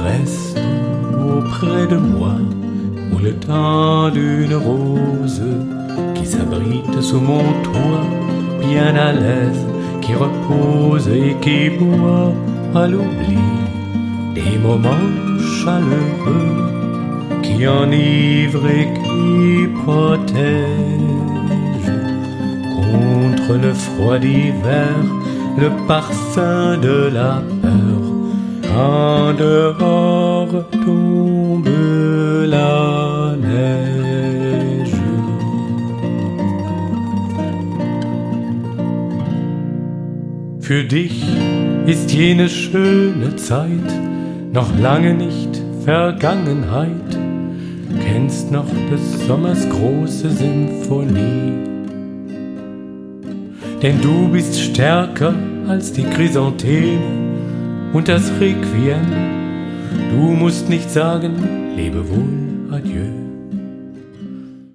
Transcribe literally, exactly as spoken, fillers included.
reste auprès de moi, ou le temps d'une rose qui s'abrite sous mon toit, bien à l'aise, qui repose et qui boit à l'oubli des moments chaleureux, qui enivrent et qui protègent contre le froid d'hiver, le parfum de la peur. En dehors tombe la neige. Für dich ist jene schöne Zeit noch lange nicht Vergangenheit. Kennst noch des Sommers große Symphonie. Denn du bist stärker als die Chrysantheme und das Requiem. Du musst nicht sagen, lebe wohl, adieu.